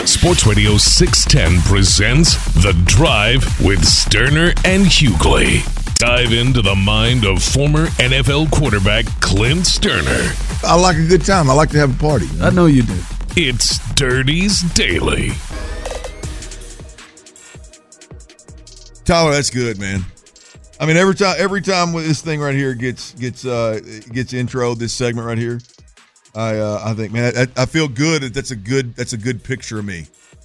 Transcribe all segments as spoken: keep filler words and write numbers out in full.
Sports Radio six ten presents The Drive with Sterner and Hughley. Dive into the mind of former N F L quarterback Clint Sterner. I like a good time. I like to have a party. I know you do. It's Dirty's Daily. Tyler, that's good, man. I mean, every time, every time this thing right here gets gets uh, gets intro, this segment right here, I uh, I think, man, I, I feel good. That that's a good that's a good picture of me.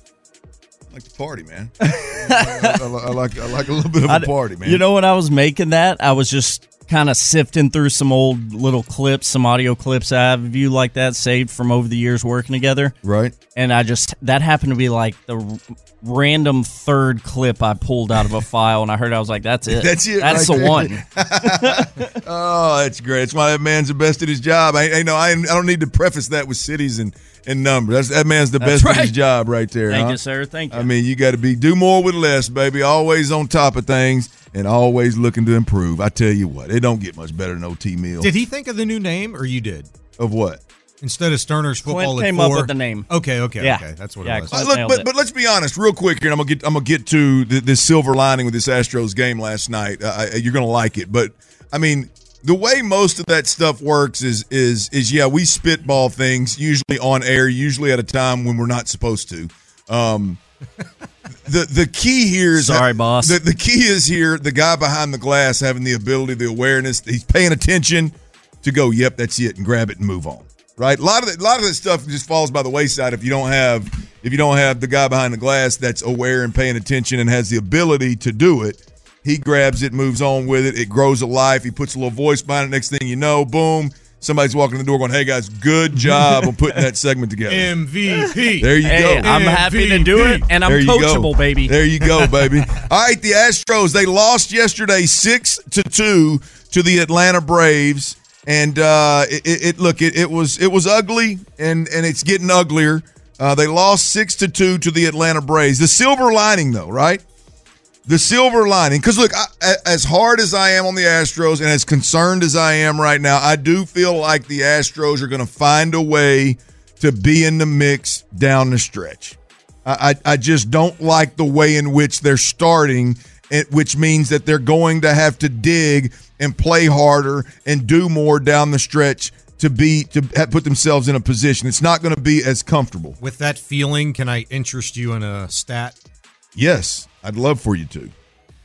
I like to party, man. I, I, I like I like a little bit of a party, man. You know, when I was making that, I was just kind of sifting through some old little clips, some audio clips I have of you like that saved from over the years working together. Right. And I just, that happened to be like the random third clip I pulled out of a file, and I heard, I was like, that's it. That's it. That's right the there. one. Oh, that's great. That's why that man's the best at his job. I, I know. I, I don't need to preface that with cities and, and numbers. That's, that man's the That's best right. at his job right there. Thank huh? you, sir. Thank you. I mean, you got to be do more with less, baby. Always on top of things and always looking to improve. I tell you what, it don't get much better than O T Meal. Did he think of the new name, or you did? Of what? Instead of Sterner's Football Clint at came four? up with the name. Okay, okay, Yeah. okay. That's what Yeah, it was. Clint- Uh, look, nailed but it. but let's be honest, real quick here, and I'm gonna get I'm gonna get to the, this silver lining with this Astros game last night. Uh, I, you're gonna like it, but I mean, the way most of that stuff works is is is yeah, we spitball things usually on air, usually at a time when we're not supposed to. Um, the the key here is Sorry, boss. The, the key is here. The guy behind the glass having the ability, the awareness, he's paying attention to go. Yep, that's it, and grab it and move on. Right, a lot of the, a lot of that stuff just falls by the wayside if you don't have if you don't have the guy behind the glass that's aware and paying attention and has the ability to do it. He grabs it, moves on with it. It grows a life. He puts a little voice behind it. Next thing you know, boom, somebody's walking in the door going, "Hey guys, good job on putting that segment together." M V P. There you Hey, go. I'm happy to do it, and I'm There you go. coachable, baby. There you go, baby. All right, the Astros, they lost yesterday six to two to the Atlanta Braves. And uh, it, it look, it, it was it was ugly, and, and it's getting uglier. Uh, they lost six to two to the Atlanta Braves. The silver lining, though, right? The silver lining, because look, I, as hard as I am on the Astros and as concerned as I am right now, I do feel like the Astros are going to find a way to be in the mix down the stretch. I, I, I just don't like the way in which they're starting, which means that they're going to have to dig and play harder and do more down the stretch to be to put themselves in a position. It's not going to be as comfortable. With that feeling, can I interest you in a stat? Yes, I'd love for you to.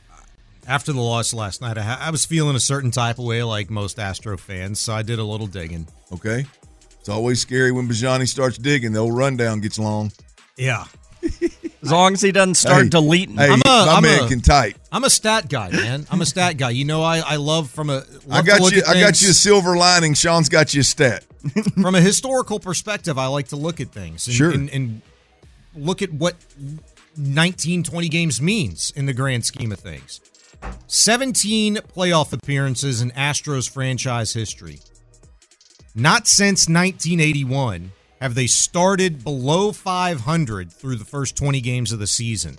After the loss last night, I, ha- I was feeling a certain type of way like most Astro fans, so I did a little digging. Okay? It's always scary when Bajani starts digging. The old rundown gets long. Yeah. As long as he doesn't start Hey, deleting. Hey, I'm a- my I'm man a- can type. I'm a stat guy, man. I'm a stat guy. You know, I, I love from a love I to got look you. at I got things- you a silver lining. Sean's got you a stat. From a historical perspective, I like to look at things and, Sure. and, and look at what nineteen, twenty games means in the grand scheme of things. seventeen playoff appearances in Astros franchise history. Not since nineteen eighty-one have they started below five hundred through the first twenty games of the season.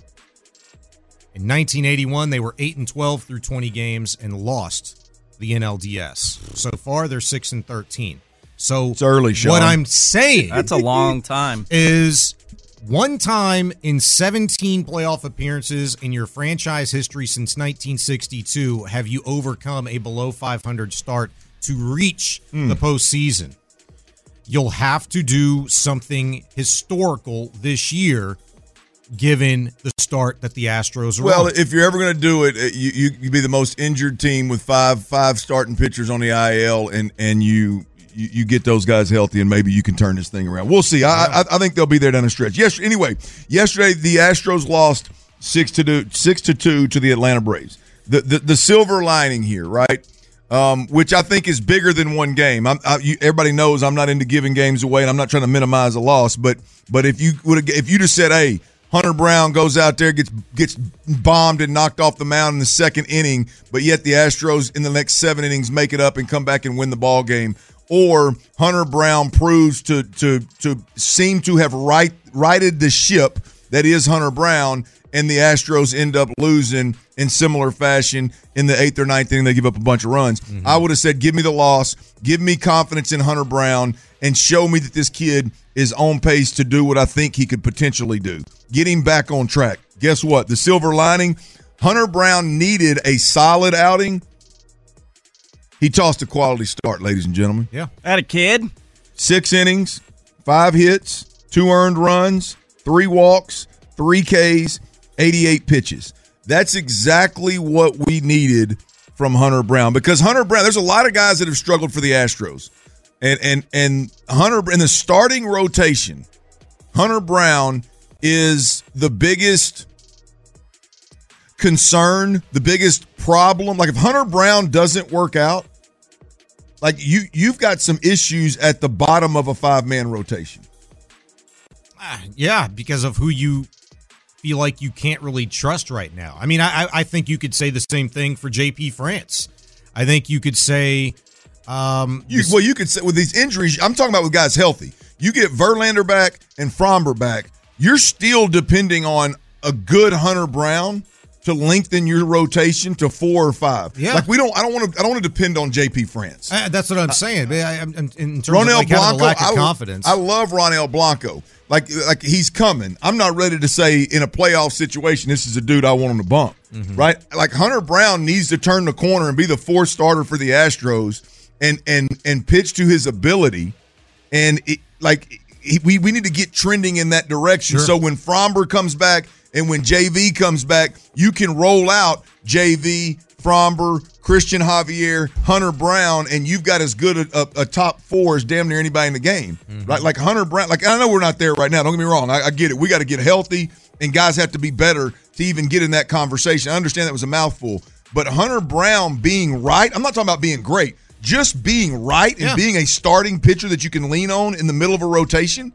In nineteen eighty-one, they were eight and twelve through twenty games and lost the N L D S. So far, they're six and thirteen. So It's early, Sean. what I'm saying That's a long time. is one time in seventeen playoff appearances in your franchise history since nineteen sixty-two have you overcome a below five hundred start to reach the postseason. You'll have to do something historical this year, given the start that the Astros are Well, on. if you're ever going to do it, you you you be the most injured team with five five starting pitchers on the I L, and and you. You, you get those guys healthy, and maybe you can turn this thing around. We'll see. I, I, I think they'll be there down the stretch. Yes. Anyway, yesterday the Astros lost six to two, six to two to the Atlanta Braves. The the, the silver lining here, right? Um, which I think is bigger than one game. I'm, I, you, everybody knows I'm not into giving games away, and I'm not trying to minimize a loss. But but if you would if you just said, "Hey, Hunter Brown goes out there, gets gets bombed and knocked off the mound in the second inning," but yet the Astros in the next seven innings make it up and come back and win the ball game. Or Hunter Brown proves to to to seem to have right righted the ship that is Hunter Brown, and the Astros end up losing in similar fashion in the eighth or ninth inning. They give up a bunch of runs. Mm-hmm. I would have said, give me the loss, give me confidence in Hunter Brown, and show me that this kid is on pace to do what I think he could potentially do. Get him back on track. Guess what? The silver lining, Hunter Brown needed a solid outing. He tossed a quality start, ladies and gentlemen. Yeah. Had a kid. Six innings, five hits, two earned runs, three walks, three Ks, eighty-eight pitches. That's exactly what we needed from Hunter Brown, because Hunter Brown, there's a lot of guys that have struggled for the Astros. And and and Hunter in the starting rotation, Hunter Brown is the biggest concern, the biggest problem. Like if Hunter Brown doesn't work out, like you you've got some issues at the bottom of a five-man rotation. Uh, yeah, because of who you feel like you can't really trust right now. I mean, I I think you could say the same thing for J P France. I think you could say um you, well, you could say with these injuries, I'm talking about with guys healthy. You get Verlander back and Fromber back, you're still depending on a good Hunter Brown to lengthen your rotation to four or five. Yeah. Like we don't I don't want to I don't want to depend on J P France. Uh, that's what I'm saying. I, I, in terms Ronel of like Blanco, having a lack of I, confidence. I love Ronel Blanco. Like like he's coming. I'm not ready to say in a playoff situation this is a dude I want him to bump. Mm-hmm. Right? Like Hunter Brown needs to turn the corner and be the fourth starter for the Astros and and and pitch to his ability. And it, like he, we we need to get trending in that direction. Sure. So when Fromber comes back and when J V comes back, you can roll out J V, Fromber, Christian Javier, Hunter Brown, and you've got as good a, a, a top four as damn near anybody in the game. Mm-hmm. Right? Like Hunter Brown, like I know we're not there right now. Don't get me wrong. I, I get it. We got to get healthy, and guys have to be better to even get in that conversation. I understand that was a mouthful. But Hunter Brown being right, I'm not talking about being great, just being right and yeah. being a starting pitcher that you can lean on in the middle of a rotation,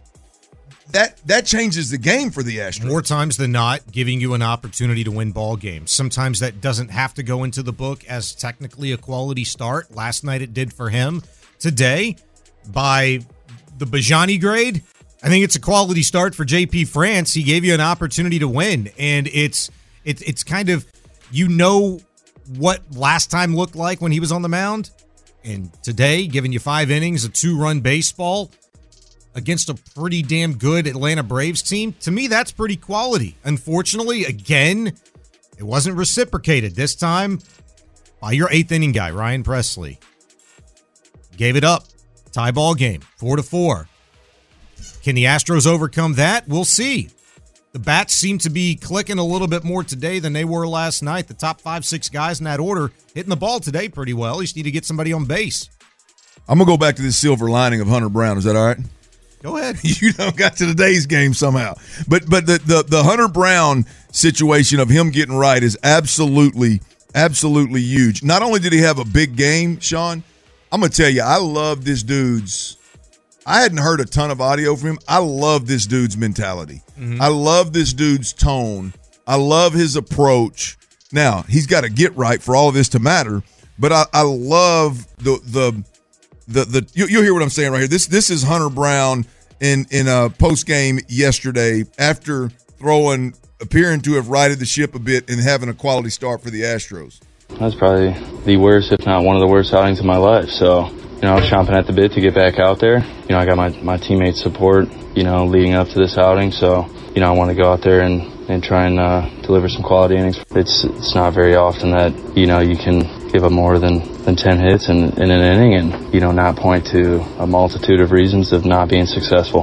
that that changes the game for the Astros. More times than not, giving you an opportunity to win ball games. Sometimes that doesn't have to go into the book as technically a quality start. Last night it did for him. Today, by the Bajani grade, I think it's a quality start for J P France. He gave you an opportunity to win, and it's it's it's kind of, you know what last time looked like when he was on the mound, and today giving you five innings, a two-run baseball against a pretty damn good Atlanta Braves team. To me, that's pretty quality. Unfortunately, again, it wasn't reciprocated this time by your eighth inning guy, Ryan Presley. Gave it up. Tie ball game, four to four. Can the Astros overcome that? We'll see. The bats seem to be clicking a little bit more today than they were last night. The top five, six guys in that order hitting the ball today pretty well. You just need to get somebody on base. I'm going to go back to this silver lining of Hunter Brown. Is that all right? Go ahead. You know, got to today's game somehow. But but the, the, the Hunter Brown situation of him getting right is absolutely, absolutely huge. Not only did he have a big game, Sean, I'm going to tell you, I love this dude's – I hadn't heard a ton of audio from him. I love this dude's mentality. Mm-hmm. I love this dude's tone. I love his approach. Now, he's got to get right for all of this to matter, but I, I love the the the the you, you'll hear what I'm saying right here. This this is Hunter Brown in in a post game yesterday after throwing appearing to have righted the ship a bit and having a quality start for the Astros. That's probably the worst, if not one of the worst outings of my life. So, you know, I was chomping at the bit to get back out there. You know, I got my, my teammates' support, you know, leading up to this outing. So, you know, I want to go out there and, and try and uh, deliver some quality innings. It's it's not very often that, you know, you can give up more than, than ten hits in, in an inning and, you know, not point to a multitude of reasons of not being successful.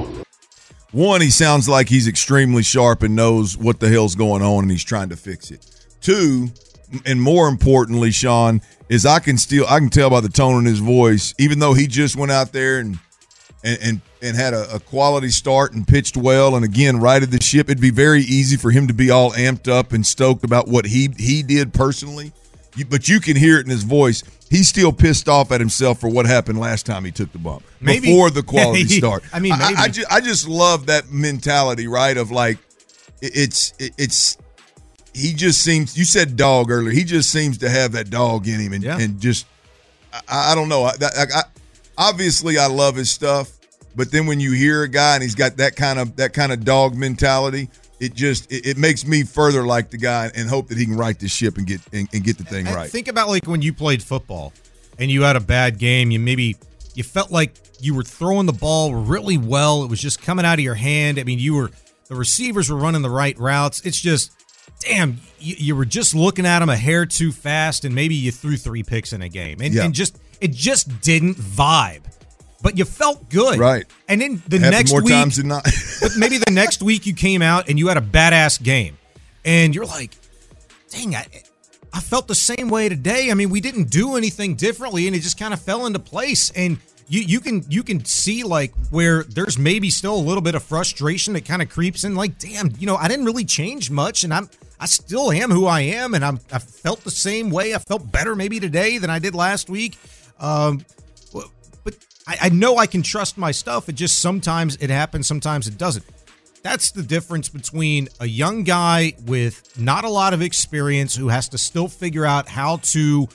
One, he sounds like he's extremely sharp and knows what the hell's going on and he's trying to fix it. Two, and more importantly, Sean, is I can still I can tell by the tone in his voice, even though he just went out there and and and, and had a, a quality start and pitched well and again righted the ship, it'd be very easy for him to be all amped up and stoked about what he he did personally. You, but you can hear it in his voice. He's still pissed off at himself for what happened last time he took the bump. Maybe. Before the quality start. I mean, maybe. I, I, just, I just love that mentality, right, of like it, it's it, it's – he just seems – you said dog earlier. He just seems to have that dog in him and, yeah. and just I, – I don't know. I, I, I, obviously, I love his stuff, but then when you hear a guy and he's got that kind of that kind of dog mentality, it just it, it makes me further like the guy and hope that he can right this ship and get and, and get the thing And right. Think about like when you played football and you had a bad game. You maybe you felt like you were throwing the ball really well. It was just coming out of your hand. I mean, you were the receivers were running the right routes. It's just, damn, you, you were just looking at them a hair too fast, and maybe you threw three picks in a game, and, Yeah. and just it just didn't vibe. But you felt good, Right. And then the Happened next more week, times than not. but maybe the next week you came out and you had a badass game, and you're like, dang, I, I felt the same way today. I mean, we didn't do anything differently, and it just kind of fell into place. And you you can you can see like where there's maybe still a little bit of frustration that kind of creeps in. Like, damn, you know, I didn't really change much, and I'm I still am who I am, and I'm I felt the same way. I felt better maybe today than I did last week. Um, but I, I know I can trust my stuff. It just sometimes it happens, sometimes it doesn't. That's the difference between a young guy with not a lot of experience who has to still figure out how to,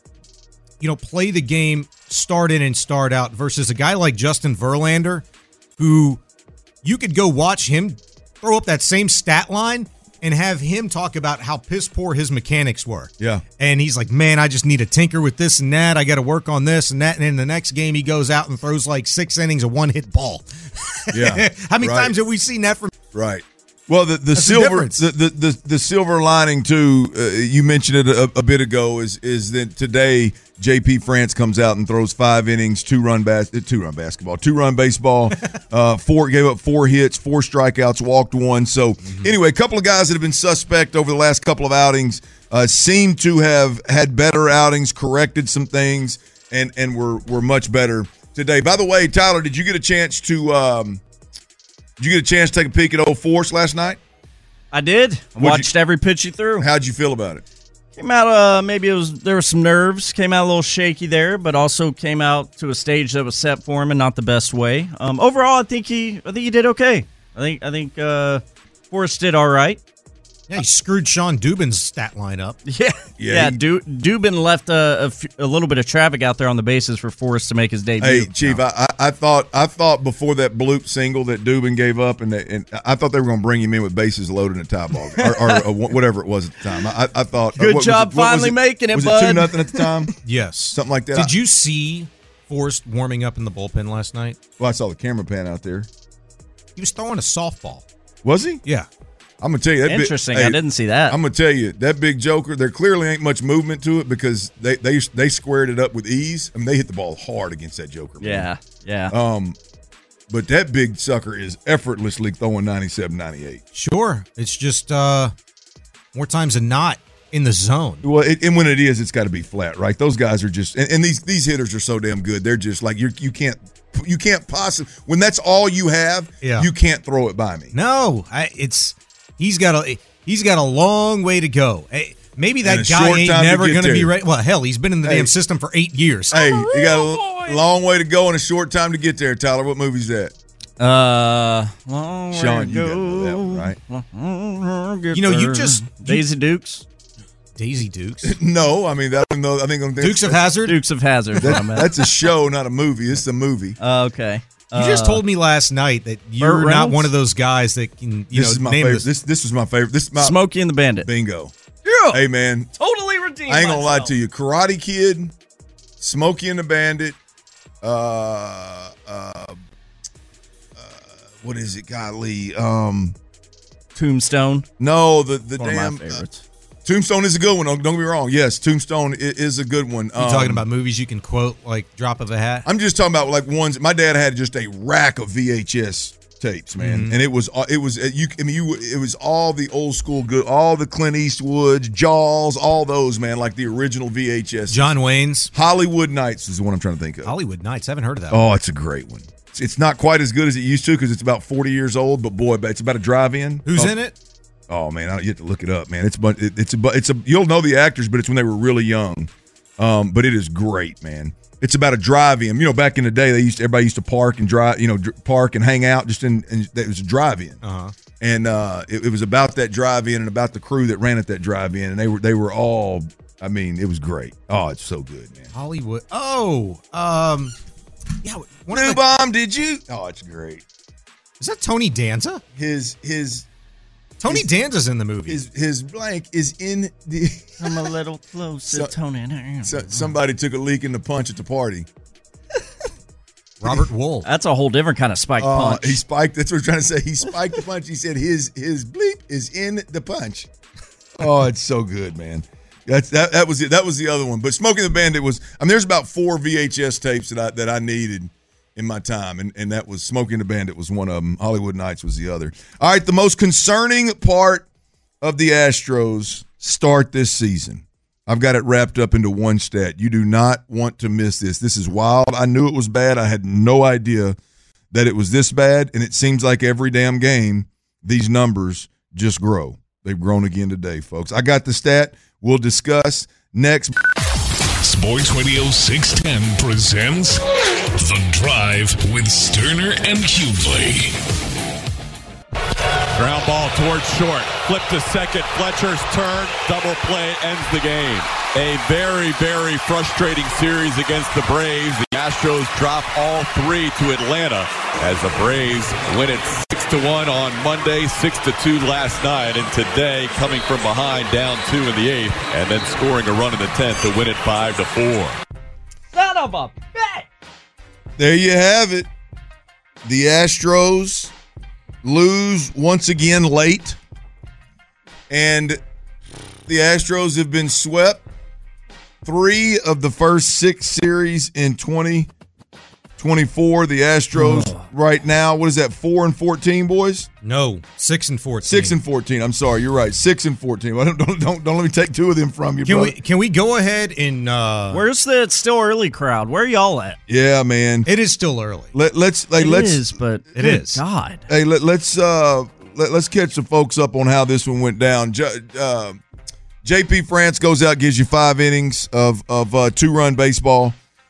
you know, play the game, start in and start out, versus a guy like Justin Verlander, who you could go watch him throw up that same stat line and have him talk about how piss poor his mechanics were. Yeah. And he's like, man, I just need to tinker with this and that. I got to work on this and that. And in the next game, he goes out and throws like six innings of one-hit ball. Yeah. How many right. times have we seen that from? Right. Well, the, the That's the silver difference. the, the, the, the silver lining too, uh, you mentioned it a, a bit ago, is is that today J P France comes out and throws five innings, two run bas- two run basketball, two run baseball, uh, four gave up four hits, four strikeouts, walked one. So Mm-hmm. anyway, a couple of guys that have been suspect over the last couple of outings uh, seem to have had better outings, corrected some things, and and were were much better today. By the way, Tyler, did you get a chance to? Um, Did you get a chance to take a peek at Old Force last night? I did. Watched you- every pitch he threw. How'd you feel about it? Came out, uh, maybe it was there were some nerves. Came out a little shaky there, but also came out to a stage that was set for him and not the best way. Um, overall, I think he, I think he did okay. I think, I think uh, Forrest did all right. Yeah, he screwed Sean Dubin's stat line up. Yeah, Yeah, yeah. he- Du- Dubin left a, a f- a little bit of traffic out there on the bases for Forrest to make his debut. Hey, Chief, I, I, I thought I thought before that bloop single that Dubin gave up, and, they, and I thought they were going to bring him in with bases loaded and a tie ball, or, or, or whatever it was at the time. I, I thought, Good what was job it- what was finally making it, was bud. it two nothing at the time, Yes. something like that. Did you see Forrest warming up in the bullpen last night? Well, I saw the camera pan out there. He was throwing a softball. Was he? Yeah. I'm gonna tell you that. big- Interesting. hey, I didn't see that. I'm gonna tell you that big joker. There clearly ain't much movement to it because they they they squared it up with ease. I mean, they hit the ball hard against that joker. man. yeah, yeah. Um, but that big sucker is effortlessly throwing ninety-seven, ninety-eight. Sure. It's just uh, more times than not in the zone. Well, it, and when it is, it's got to be flat, right? Those guys are just, and, and these these hitters are so damn good. They're just like you. You can't you can't possibly when that's all you have. Yeah. You can't throw it by me. No, I, it's he's got a he's got a long way to go. Hey, maybe And a that guy short ain't time to never get going to be there. ready. Well, hell, he's been in the Hey. damn system for eight years. Hey, you got a l- long way to go and a short time to get there, Tyler. What movie's that? Uh, long way Sean, to you gotta know that one, right? right? You know, you just- Daisy Dukes, Daisy Dukes, No, I mean that. No, I think I'm Dukes of Hazzard. Dukes of Hazzard. is what I That, meant. that's a show, not a movie. It's a movie. Uh, okay. You just told me last night that you're not Reynolds? one of those guys that can you This know is my name favorite. this. This this was my favorite. This is my Smokey and the Bandit. bingo. Yeah. Hey man, Totally redeemed. I ain't gonna lie myself. to you. Karate Kid, Smokey and the Bandit, uh, uh, uh, what is it? Golly, um, Tombstone. no, the the One damn of my favorites. uh, Tombstone is a good one. Don't, don't get me wrong. Yes, Tombstone i- is a good one. You Um, talking about movies you can quote like drop of a hat? I'm just talking about like ones. My dad had just a rack of V H S tapes, man, and it was uh, it was uh, you. I mean, you. It was all the old school good, all the Clint Eastwoods, Jaws, all those, man, like the original V H S. John Wayne's Hollywood Nights is the one I'm trying to think of. Hollywood Nights. Haven't heard of that. one. Oh, it's a great one. It's, it's not quite as good as it used to because it's about forty years old, but boy, it's about a drive-in. Who's oh, in it? Oh man, I, you have to look it up, man. It's but it, it's a it's a you'll know the actors, but it's when they were really young. Um, but it is great, man. It's about a drive-in. You know, back in the day, they used to, everybody used to park and drive, you know, dr- park and hang out just in. And it was a drive-in, Uh-huh. and uh, it, it was about that drive-in and about the crew that ran at that drive-in, and they were they were all. I mean, it was great. Oh, it's so good, man. Hollywood. Oh, um, yeah. One of New the, bomb, did you? Oh, it's great. is that Tony Danza? His his Tony his, Danza's in the movie. His his blank is in the. I'm a little closer, so, Tony. So, somebody took a leak in the punch at the party. Robert Wool. That's a whole different kind of spike Uh, punch. he spiked. That's what I was trying to say. He spiked the punch. He said his his bleep is in the punch. Oh, it's so good, man. That's that. That was it. That was the other one. But Smoking the Bandit was. I mean, there's about four V H S tapes that I that I needed in my time, and and that was Smoking the Bandit was one of them. Hollywood Nights was the other. All right, the most concerning part of the Astros start this season. I've got it wrapped up into one stat. You do not want to miss this. This is wild. I knew it was bad. I had no idea that it was this bad, and it seems like every damn game these numbers just grow. They've grown again today, folks. I got the stat. We'll discuss next. Sports Radio six ten presents The Drive with Sterner and Hughley. Ground ball towards short. Flip to second. Fletcher's turn. Double play ends the game. A very, very frustrating series against the Braves. The Astros drop all three to Atlanta as the Braves win it six to one on Monday, six to two last night, and today coming from behind down two in the eighth and then scoring a run in the tenth to win it five to four. Son of a bitch! There you have it. The Astros lose once again late, and the Astros have been swept three of the first six series in twenty twenty-four. The Astros oh. right now, what is that, four and fourteen, boys? No, six and fourteen. Six and fourteen. I'm sorry, you're right. Six and fourteen. Well, don't, don't don't don't let me take two of them from you, can brother. we can we go ahead and uh, where's the it's still early crowd? Where are y'all at? Yeah, man. It is still early. Let, let's like it let's is, but it is. God. Hey, let, let's uh let, let's catch the folks up on how this one went down. J, uh, J P France goes out, gives you five innings of of uh, two run baseball,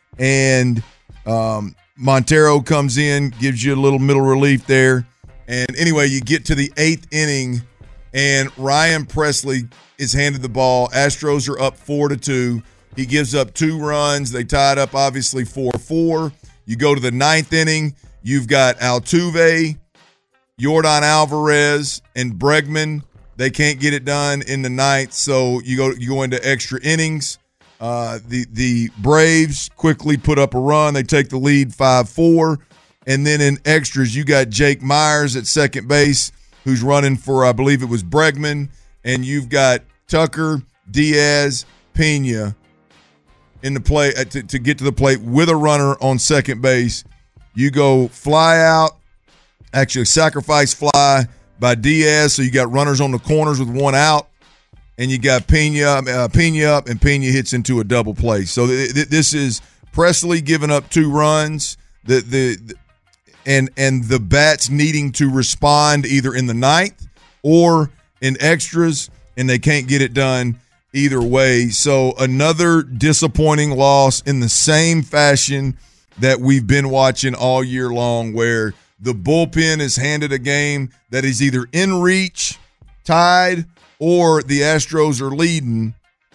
and um, Montero comes in, gives you a little middle relief there. And anyway, you get to the eighth inning, and Ryan Presley is handed the ball. Astros are up four to two. He gives up two runs. They tied up, obviously, four four. You go to the ninth inning. You've got Altuve, Yordan Alvarez, and Bregman. They can't get it done in the ninth, so you go you go into extra innings. Uh, the the Braves quickly put up a run. They take the lead five four. And then in extras, you got Jake Myers at second base, who's running for, I believe it was Bregman. And you've got Tucker, Diaz, Pena in the play uh, to, to get to the plate with a runner on second base. You go fly out, actually sacrifice fly by Diaz, so you got runners on the corners with one out. And you got Pena, uh, Pena up, and Pena hits into a double play. So th- th- this is Presley giving up two runs. The the, the And and the bats needing to respond either in the ninth or in extras, and they can't get it done either way. So another disappointing loss in the same fashion that we've been watching all year long, where the bullpen is handed a game that is either in reach, tied, or the Astros are leading,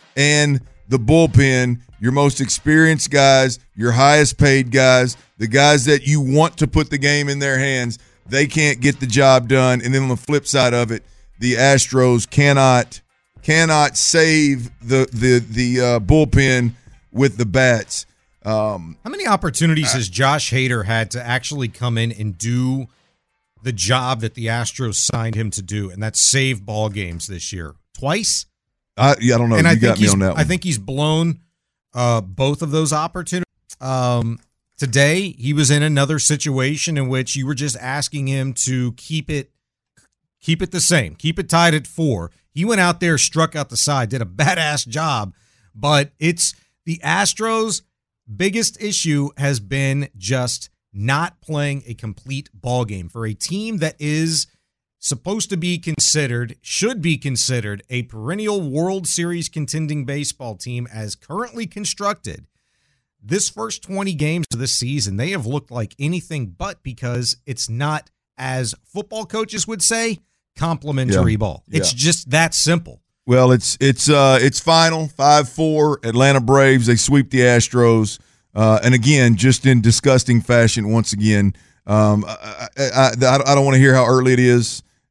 and the bullpen, your most experienced guys, your highest paid guys, the guys that you want to put the game in their hands, they can't get the job done. And then on the flip side of it, the Astros cannot cannot save the the the uh, bullpen with the bats. Um, How many opportunities I, has Josh Hader had to actually come in and do the job that the Astros signed him to do, and that's save ball games this year? Twice? I, yeah, I don't know. And you I got think me he's, on that one. I think he's blown uh, both of those opportunities. Um, today, he was in another situation in which you were just asking him to keep it, keep it the same, keep it tied at four. He went out there, struck out the side, did a badass job. But it's the Astros' biggest issue has been just not playing a complete ball game for a team that is supposed to be considered, should be considered, a perennial World Series contending baseball team as currently constructed. This first twenty games of this season, they have looked like anything but, because it's not, as football coaches would say, complimentary yeah. ball. Yeah. It's just that simple. Well, it's it's uh it's final five four. Atlanta Braves, they sweep the Astros, uh, and again, just in disgusting fashion once again. Um, I I, I, I don't want to hear how early it is.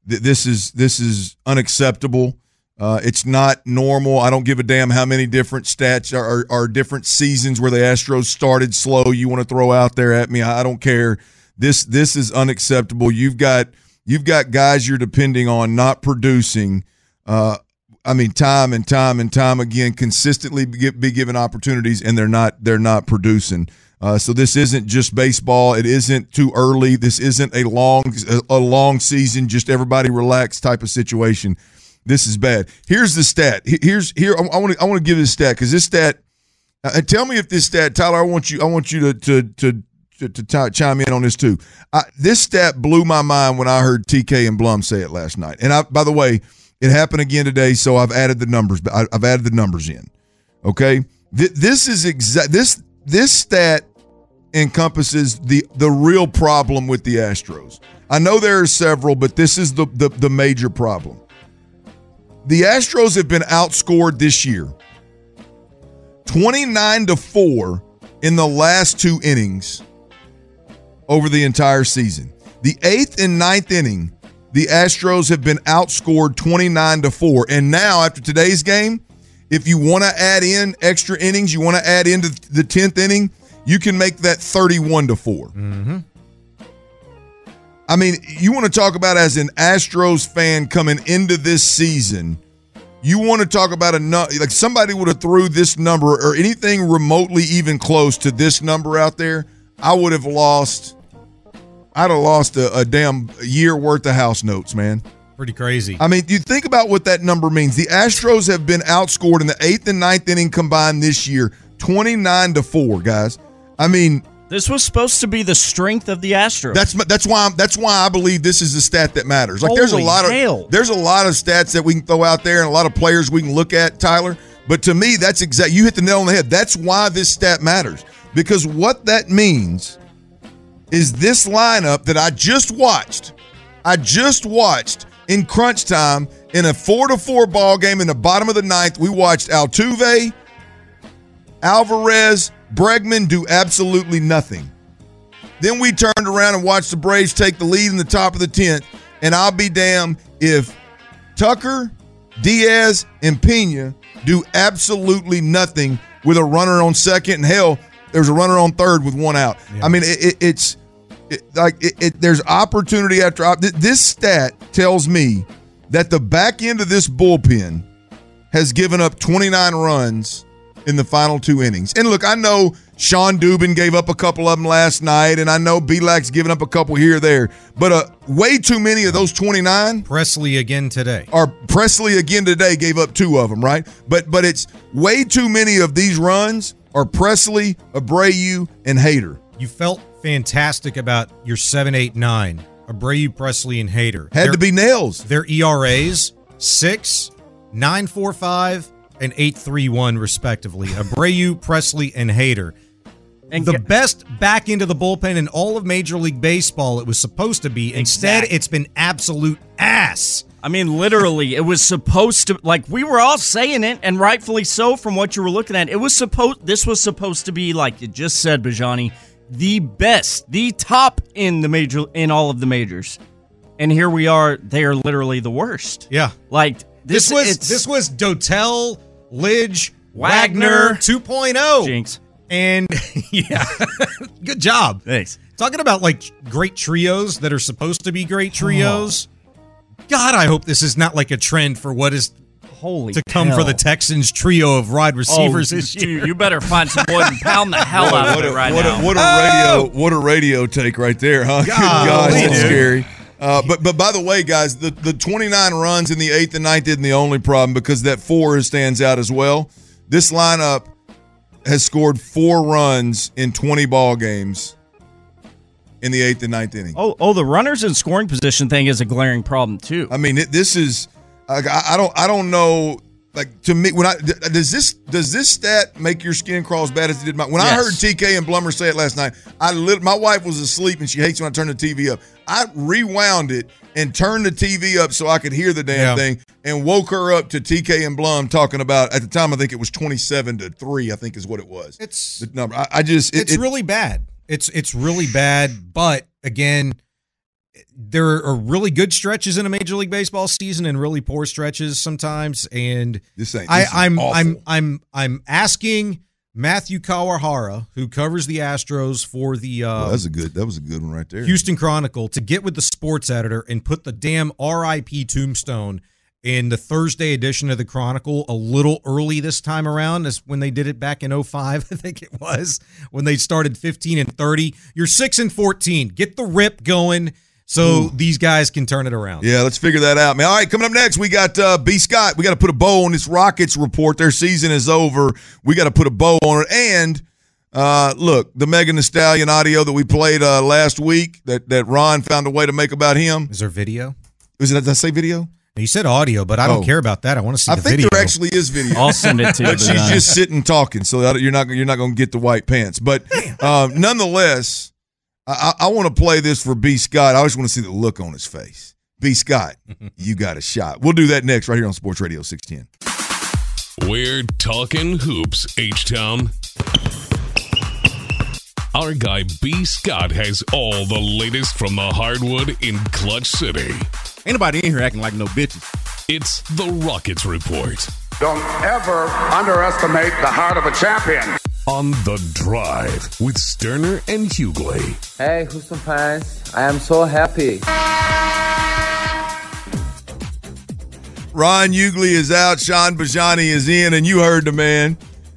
th- this is this is unacceptable. Uh, it's not normal. I don't give a damn how many different stats are, are, are different seasons where the Astros started slow you want to throw out there at me. I don't care. This this is unacceptable. You've got you've got guys you're depending on not producing. Uh, I mean, time and time and time again, consistently be, be given opportunities, and they're not they're not producing. Uh, so this isn't just baseball. It isn't too early. This isn't a long a, a long season. Just everybody relax type of situation. This is bad. Here's the stat. Here's here. I want to I want to give this stat because this stat. Uh, tell me if this stat, Tyler. I want you. I want you to to to to, to t- chime in on this too. I, this stat blew my mind when I heard T K and Blum say it last night. And I, by the way, it happened again today. So I've added the numbers. I, I've added the numbers in. Okay. Th- this is exact. This this stat encompasses the the real problem with the Astros. I know there are several, but this is the the, the major problem. The Astros have been outscored this year twenty-nine to four in the last two innings over the entire season. The eighth and ninth inning, the Astros have been outscored twenty-nine to four. And now, after today's game, if you want to add in extra innings, you want to add into the tenth inning, you can make that thirty-one to four. Mm-hmm. I mean, you want to talk about as an Astros fan coming into this season, you want to talk about a nu- like somebody would have threw this number or anything remotely even close to this number out there, I would have lost. I'd have lost a, a damn year worth of house notes, man. Pretty crazy. I mean, you think about what that number means. The Astros have been outscored in the eighth and ninth inning combined this year, twenty-nine to four, guys. I mean, this was supposed to be the strength of the Astros. That's that's why I'm, that's why I believe this is the stat that matters. Like, there's a Holy lot of hell. there's a lot of stats that we can throw out there and a lot of players we can look at, Tyler. But to me, that's exact. You hit the nail on the head. That's why this stat matters, because what that means is this lineup that I just watched. I just watched in crunch time in a four to four ball game in the bottom of the ninth. We watched Altuve, Alvarez, Bregman do absolutely nothing. Then we turned around and watched the Braves take the lead in the top of the tenth, and I'll be damned if Tucker, Diaz, and Pena do absolutely nothing with a runner on second, and hell, there's a runner on third with one out. Yeah. I mean, it, it, it's it, like it, it, there's opportunity after op- this stat tells me that the back end of this bullpen has given up twenty-nine runs in the final two innings. And look, I know Sean Dubin gave up a couple of them last night, and I know Belak's given up a couple here or there, but uh, way too many of those twenty-nine. Presley again today. Or Presley again today gave up two of them, right? But but it's way too many of these runs are Presley, Abreu, and Hader. You felt fantastic about your seven, eight, nine. Abreu, Presley, and Hader. Had their, to be nails. Their E R As, six, nine four five, and eight three one, respectively. Abreu, Presley, and Hader. And the get, best back into the bullpen in all of Major League Baseball it was supposed to be. Instead, exactly. It's been absolute ass. I mean, literally, it was supposed to, like, we were all saying it, and rightfully so from what you were looking at. It was supposed, this was supposed to be, like you just said, Bajani, the best, the top in the major, in all of the majors. And here we are, they are literally the worst. Yeah. Like, this, this was, this was Dotel, Lidge, Wagner, Wagner two point oh. Jinx. And, yeah, good job. Thanks. Talking about, like, great trios that are supposed to be great trios. Oh. God, I hope this is not like a trend for what is Holy to come hell. for the Texans trio of wide receivers oh, this year. Dude, you better find some wood and pound the hell out what of a, it right what now. A, what a oh! radio! What a radio take right there, huh? God, Good gosh, that's dude. scary. Uh, but but by the way, guys, the, the twenty-nine runs in the eighth and ninth isn't the only problem, because that four stands out as well. This lineup has scored four runs in twenty ball games in the eighth and ninth inning. Oh, oh, the runners in scoring position thing is a glaring problem too. I mean, it, this is like, I, I don't I don't know. Like, to me, when I does this does this stat make your skin crawl as bad as it did mine? When yes. I heard T K and Blummer say it last night, I lit, my wife was asleep and she hates when I turn the T V up. I rewound it and turned the T V up so I could hear the damn yeah. thing, and woke her up to T K and Blum talking about, at the time I think it was twenty-seven to three, I think is what it was. It's the number. I, I just it, it's it, really bad. It's it's really bad. But again, there are really good stretches in a Major League Baseball season and really poor stretches sometimes. And this ain't, this I, is I'm awful. I'm I'm I'm asking Matthew Kawahara, who covers the Astros for the uh, well, that was a good that was a good one right there. Houston Chronicle, to get with the sports editor and put the damn R I P tombstone in the Thursday edition of the Chronicle a little early this time around, as when they did it back in oh five, I think it was, when they started fifteen and thirty. You're six and fourteen. Get the rip going so Ooh. these guys can turn it around. Yeah, let's figure that out, man. All right, coming up next, we got uh, B. Scott. We got to put a bow on this Rockets report. Their season is over. We got to put a bow on it. And uh, look, the Megan Thee Stallion audio that we played uh, last week that, that Ron found a way to make about him. Is there video? Was it, did I say video? You said audio, but I don't oh. care about that. I want to see I the think video. There actually is video. I'll send it to you. But she's just sitting talking, so you're not you're not going to get the white pants. But um, nonetheless, I, I want to play this for B. Scott. I just want to see the look on his face. B. Scott, you got a shot. We'll do that next right here on Sports Radio six ten. We're talking hoops, H-Town. Our guy B. Scott has all the latest from the hardwood in Clutch City. Ain't nobody in here acting like no bitches. It's the Rockets Report. Don't ever underestimate the heart of a champion. On The Drive with Sterner and Hughley. Hey, Houston fans, I am so happy. Ron Hughley is out, Sean Bajani is in, and you heard the man.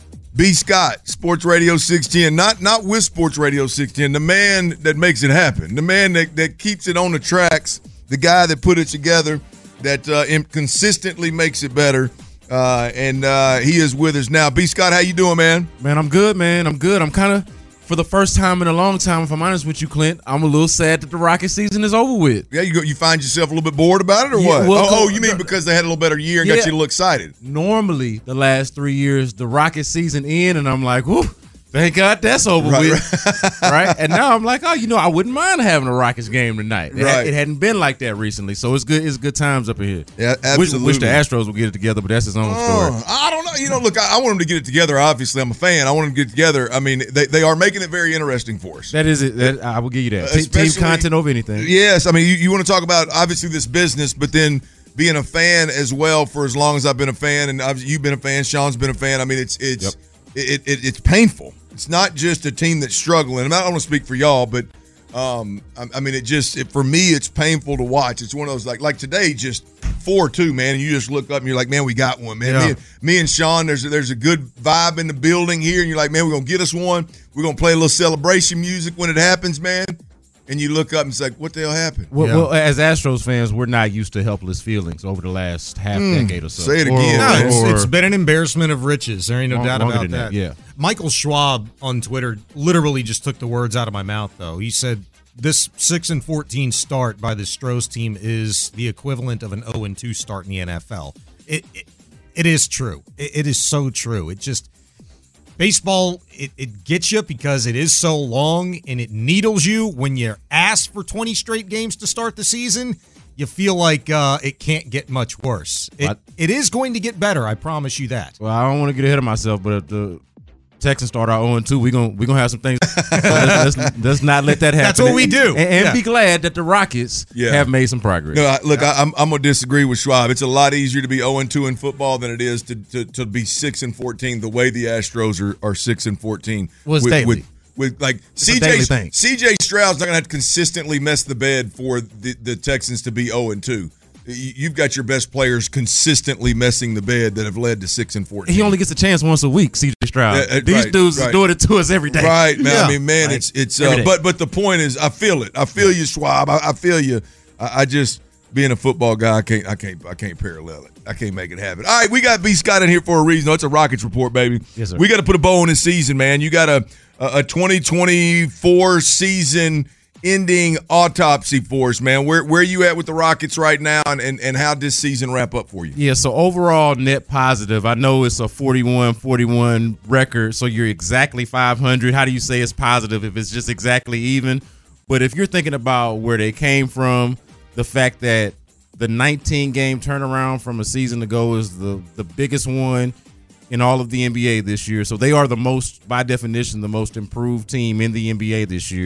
B. Scott, Sports Radio six ten, not not with Sports Radio six ten, the man that makes it happen, the man that, that keeps it on the tracks, the guy that put it together, that uh, consistently makes it better, uh, and uh, he is with us now. B. Scott, how you doing, man? Man, I'm good, man. I'm good. I'm kind of, for the first time in a long time, if I'm honest with you, Clint, I'm a little sad that the Rocket season is over with. Yeah, you go, you find yourself a little bit bored about it, or yeah, what? Well, oh, oh, you mean because they had a little better year and yeah, got you a little excited? Normally, the last three years, the Rocket season in, and I'm like, whoo, thank God that's over right, with. Right. right? And now I'm like, oh, you know, I wouldn't mind having a Rockets game tonight. It, right. had, it hadn't been like that recently, so it's good. It's good times up in here. Yeah, absolutely. Wish, wish the Astros would get it together, but that's his own oh, story. I don't know. You know, look, I, I want them to get it together. Obviously, I'm a fan. I want them to get it together. I mean, they, they are making it very interesting for us. That is it. That, I will give you that. Uh, Team content over anything. Yes. I mean, you, you want to talk about, obviously, this business, but then being a fan as well for as long as I've been a fan, and obviously you've been a fan, Sean's been a fan. I mean, it's it's yep. it, it, it's painful. It's not just a team that's struggling. I don't want to speak for y'all, but um, I, I mean, it just it, for me, it's painful to watch. It's one of those like like today, just four two, man. And you just look up and you're like, man, we got one, man. Yeah. Me, and, me and Sean, there's a, there's a good vibe in the building here, and you're like, man, we're gonna get us one. We're gonna play a little celebration music when it happens, man. And you look up and it's like, what the hell happened? Well, yeah. well, as Astros fans, we're not used to helpless feelings over the last half mm, decade or so. Say it again. Or, no, it's, or, it's been an embarrassment of riches. There ain't no doubt about that. that. Yeah. Michael Schwab on Twitter literally just took the words out of my mouth, though. He said this six and fourteen start by the Stros team is the equivalent of an oh and two start in the N F L. It it, it is true. It, it is so true. It just baseball, it, it gets you because it is so long and it needles you when you're asked for twenty straight games to start the season. You feel like uh, it can't get much worse. It, it is going to get better, I promise you that. Well, I don't want to get ahead of myself, but if the Texans start out oh and two, we're going we gonna have some things. So let's, let's, let's not let that happen. That's what we do. And, and yeah. be glad that the Rockets yeah. have made some progress. No, I, look, yeah. I, I'm, I'm going to disagree with Schwab. It's a lot easier to be oh and two in football than it is to, to, to be six and fourteen the way the Astros are, are six and fourteen. Well, it's with, daily. With, with like C J C J Stroud's not going to have to consistently mess the bed for the, the Texans to be oh and two. You've got your best players consistently messing the bed that have led to six and fourteen. He only gets a chance once a week, C J Stroud. Uh, uh, These right, dudes right. are doing it to us every day. Right, man. Yeah. I mean, man, right. it's it's. Uh, but but the point is, I feel it. I feel you, Schwab. I, I feel you. I, I just being a football guy, I can't I can't I can't parallel it. I can't make it happen. All right, we got B. Scott in here for a reason. Oh, it's a Rockets report, baby. Yes, sir. We got to put a bow on this season, man. You got a a twenty twenty-four season ending autopsy for us, man. Where where are you at with the Rockets right now, and, and, and how this season wrap up for you? Yeah, so overall net positive. I know it's a forty-one forty-one record, so you're exactly five hundred. How do you say it's positive if it's just exactly even? But if you're thinking about where they came from, the fact that the nineteen-game turnaround from a season ago is the, the biggest one in all of the N B A this year. So they are the most, by definition, the most improved team in the N B A this year.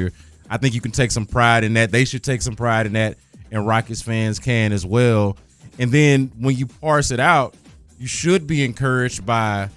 I think you can take some pride in that. They should take some pride in that, and Rockets fans can as well. And then when you parse it out, you should be encouraged by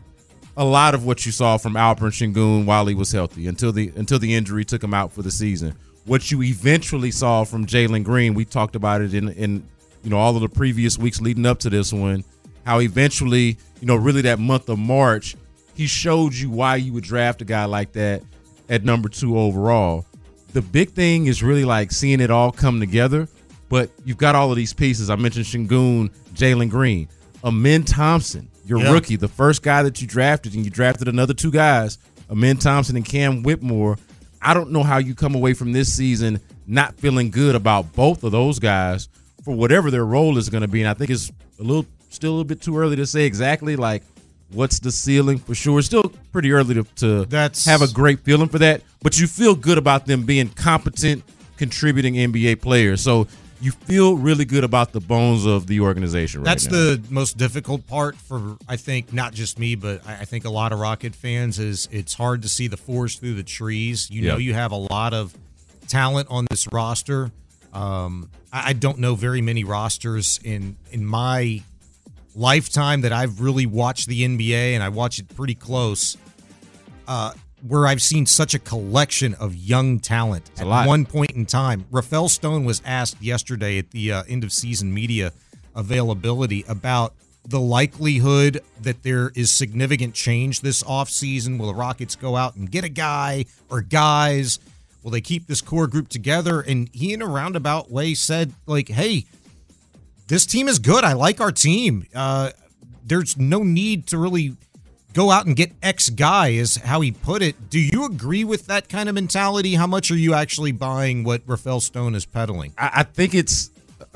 a lot of what you saw from Alperen Sengun while he was healthy until the until the injury took him out for the season. What you eventually saw from Jalen Green, we talked about it in, in you know all of the previous weeks leading up to this one, how eventually, you know, really that month of March, he showed you why you would draft a guy like that at number two overall. The big thing is really like seeing it all come together, but you've got all of these pieces. I mentioned Sengun, Jalen Green, Amen Thompson, your yeah. rookie, the first guy that you drafted, and you drafted another two guys, Amen Thompson and Cam Whitmore. I don't know how you come away from this season not feeling good about both of those guys for whatever their role is going to be. And I think it's a little, still a little bit too early to say exactly like what's the ceiling for sure. It's still pretty early to, to That's, have a great feeling for that, but you feel good about them being competent, contributing N B A players. So you feel really good about the bones of the organization right That's now. the most difficult part for, I think, not just me, but I think a lot of Rocket fans is it's hard to see the forest through the trees. You know, Yep. you have a lot of talent on this roster. Um, I, I don't know very many rosters in in my lifetime that I've really watched the N B A, and I watch it pretty close, uh, where I've seen such a collection of young talent at one point in time. Rafael Stone was asked yesterday at the uh, end of season media availability about the likelihood that there is significant change this offseason. Will the Rockets go out and get a guy or guys? Will they keep this core group together? And he, in a roundabout way, said, like, hey, this team is good. I like our team. Uh, there's no need to really go out and get X guy, is how he put it. Do you agree with that kind of mentality? How much are you actually buying what Rafael Stone is peddling? I, I think it's,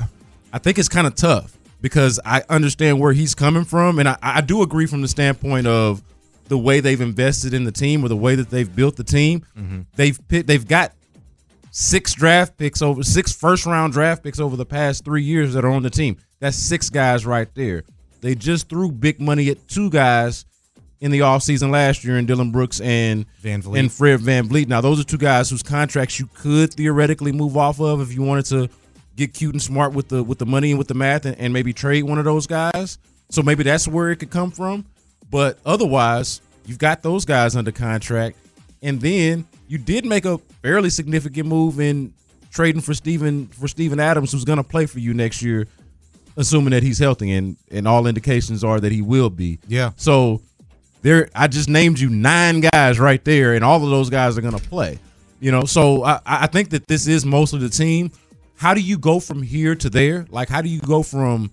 I think it's kind of tough because I understand where he's coming from, and I, I do agree from the standpoint of the way they've invested in the team or the way that they've built the team. Mm-hmm. They've picked, they've got six draft picks over six first round draft picks over the past three years that are on the team. That's six guys right there. They just threw big money at two guys in the offseason last year in Dylan Brooks and Van Vliet. and Fred VanVleet. Now, those are two guys whose contracts you could theoretically move off of if you wanted to get cute and smart with the with the money and with the math and, and maybe trade one of those guys. So maybe that's where it could come from. But otherwise, you've got those guys under contract. And then you did make a fairly significant move in trading for Steven for Steven Adams, who's going to play for you next year, assuming that he's healthy, and, and all indications are that he will be. Yeah. So there, I just named you nine guys right there, and all of those guys are going to play. You know, so I, I think that this is mostly the team. How do you go from here to there? Like, how do you go from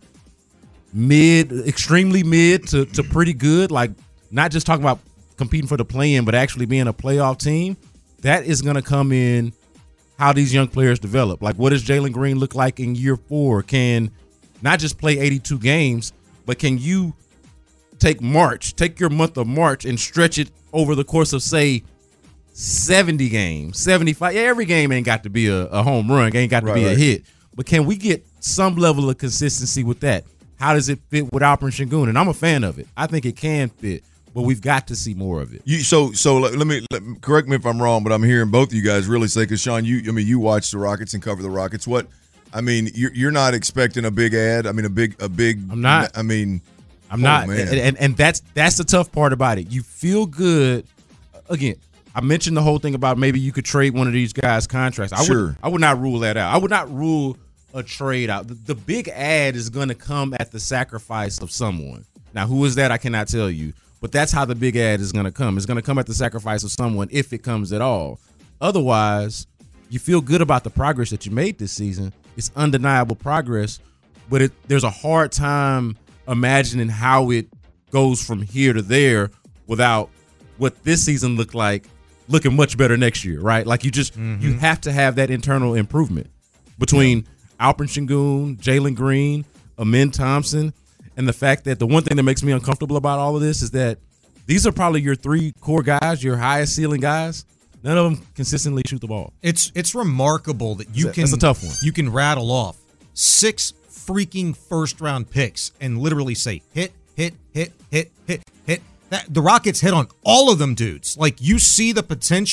mid, extremely mid to, to pretty good? Like, not just talking about competing for the play-in, but actually being a playoff team. That is going to come in how these young players develop. Like, what does Jalen Green look like in year four? Can not just play eighty-two games, but can you take March, take your month of March and stretch it over the course of, say, seventy games, seventy-five. Yeah, every game ain't got to be a, a home run, ain't got to Right, be right. a hit. But can we get some level of consistency with that? How does it fit with Alperen Sengun? And I'm a fan of it. I think it can fit, but we've got to see more of it. You, so, so let, let me let, correct me if I'm wrong, but I'm hearing both of you guys really say, because Sean, you, I mean, you watch the Rockets and cover the Rockets. What, I mean, you're, you're not expecting a big ad. I mean, a big, a big. I'm not. I mean, I'm oh, not, man. and, and and that's that's the tough part about it. You feel good. Again, I mentioned the whole thing about maybe you could trade one of these guys' contracts. I Sure. would, I would not rule that out. I would not rule a trade out. The, the big ad is going to come at the sacrifice of someone. Now, who is that? I cannot tell you. But that's how the big ad is going to come. It's going to come at the sacrifice of someone if it comes at all. Otherwise, you feel good about the progress that you made this season. It's undeniable progress, but it, there's a hard time imagining how it goes from here to there without what this season looked like looking much better next year, right? Like you just Mm-hmm. you have to have that internal improvement between yeah. Alperen Sengun, Jalen Green, Amen Thompson, and the fact that the one thing that makes me uncomfortable about all of this is that these are probably your three core guys, your highest ceiling guys. None of them consistently shoot the ball. It's it's remarkable that you That's a- can that's a tough one. You can rattle off six freaking first round picks and literally say hit, hit, hit, hit, hit, hit. That, the Rockets hit on all of them dudes. Like, you see the potential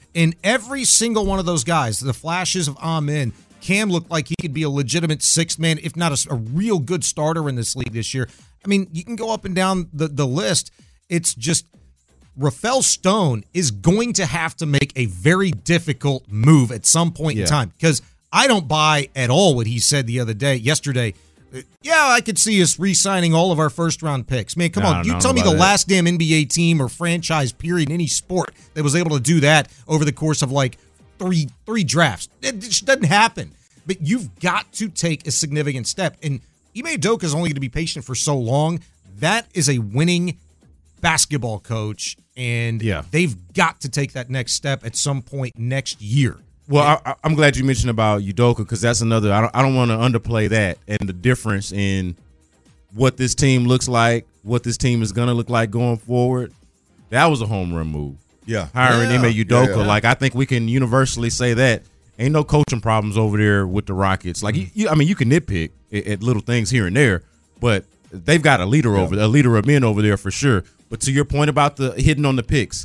And every single one of those guys, the flashes of Amen, Cam looked like he could be a legitimate sixth man, if not a, a real good starter in this league this year. I mean, you can go up and down the, the list. It's just Rafael Stone is going to have to make a very difficult move at some point yeah. in time, because I don't buy at all what he said the other day, yesterday. Yeah, I could see us re-signing all of our first-round picks. Man, come no, on. You tell me the that. last damn N B A team or franchise period in any sport that was able to do that over the course of like three three drafts. It just doesn't happen. But you've got to take a significant step. And Ime Udoka is only going to be patient for so long. That is a winning basketball coach, and yeah. they've got to take that next step at some point next year. Well, I, I'm glad you mentioned about Udoka, because that's another. I don't. I don't want to underplay that and the difference in what this team looks like, what this team is going to look like going forward. That was a home run move. Yeah, hiring yeah. Ime Udoka. Yeah, yeah. Like, I think we can universally say that ain't no coaching problems over there with the Rockets. Like, mm-hmm. you, I mean, you can nitpick at, at little things here and there, but they've got a leader yeah. over a leader of men over there for sure. But to your point about the hitting on the picks,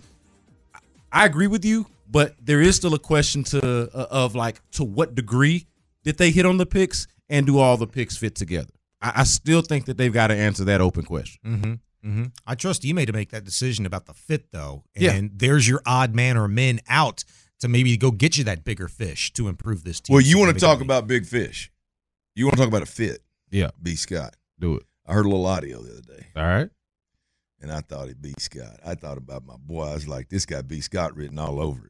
I agree with you, but there is still a question to uh, of like to what degree did they hit on the picks, and do all the picks fit together? I, I still think that they've got to answer that open question. Mm-hmm. Mm-hmm. I trust Ime to make that decision about the fit, though, and yeah. there's your odd man or men out to maybe go get you that bigger fish to improve this team. Well, you want to talk about big fish. You want to talk about a fit. Yeah. B. Scott. Do it. I heard a little audio the other day. All right. And I thought it B. Scott. I thought about my boy. I was like, this got B. Scott written all over it.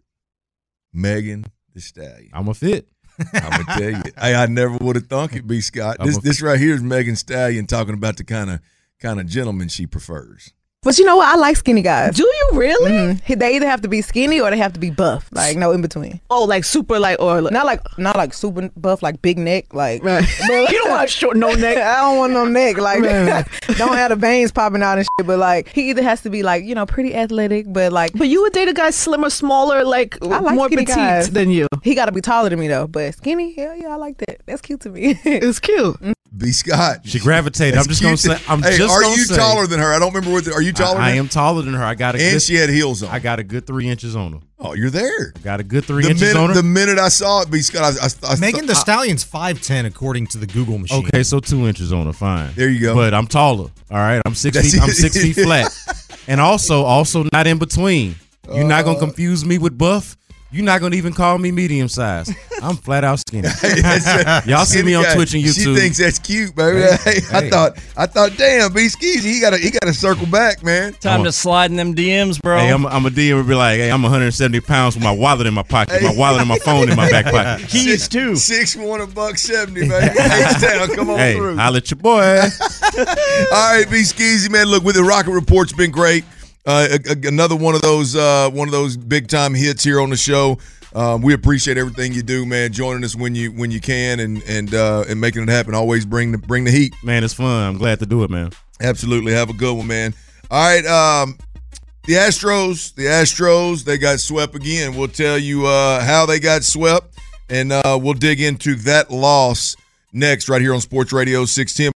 Megan Thee Stallion. I'm a fit. I'm going to tell you. I, I never would have thunk it, B. Scott. This this right here is Megan Thee Stallion talking about the kind of kind of gentleman she prefers. But you know what? I like skinny guys. Do you really? Mm-hmm. They either have to be skinny or they have to be buff. Like, no in between. Oh, like super like or like, not like not like super buff, like big neck. Like right. You don't want short no neck. I don't want no neck. Like right. Don't have the veins popping out and shit. But like he either has to be like, you know, pretty athletic, but like. But you would date a guy slimmer, smaller, like, I like more petite guys. than you. He got to be taller than me though. But skinny, hell yeah, I like that. That's cute to me. It's cute. Mm-hmm. B. Scott. She gravitated. I'm just going to say. I'm hey, just are gonna you say, taller than her? I don't remember what. The, are you taller? I, than I am taller than her. I got a and good, she had heels on. I got a good three inches on her. Oh, you're there. Got a good three the inches minute, on her. The minute I saw it, B. Scott, I, I, I Megan Thee I, Stallion's five ten according to the Google machine. Okay, so two inches on her, fine. There you go. But I'm taller. All right, I'm six That's feet. it. I'm six feet flat, and also also not in between. You're uh, not gonna confuse me with buff. You're not gonna even call me medium size. I'm flat out skinny. Y'all see me on guy. Twitch and YouTube. She thinks that's cute, baby. Hey, hey, hey. I thought, I thought, damn, B. Skeezy, he got to, he got to circle back, man. Time I'm to a, slide in them D Ms, bro. Hey, I'm, I'm a D M and be like, hey, I'm one hundred seventy pounds with my wallet in my pocket, Hey. my wallet and my phone in my back pocket. Keys too. Six one a buck seventy, baby. H-Town, come on Hey, through. holla at your boy. All right, B. Skeezy, man. Look, with the Rocket Report's been great. Uh, a, a, another one of those, uh, one of those big time hits here on the show. Um, we appreciate everything you do, man. Joining us when you when you can and and uh, and making it happen. Always bring the bring the heat, man. It's fun. I'm glad to do it, man. Absolutely, have a good one, man. All right, um, the Astros, the Astros, they got swept again. We'll tell you uh, how they got swept, and uh, we'll dig into that loss next, right here on Sports Radio six ten.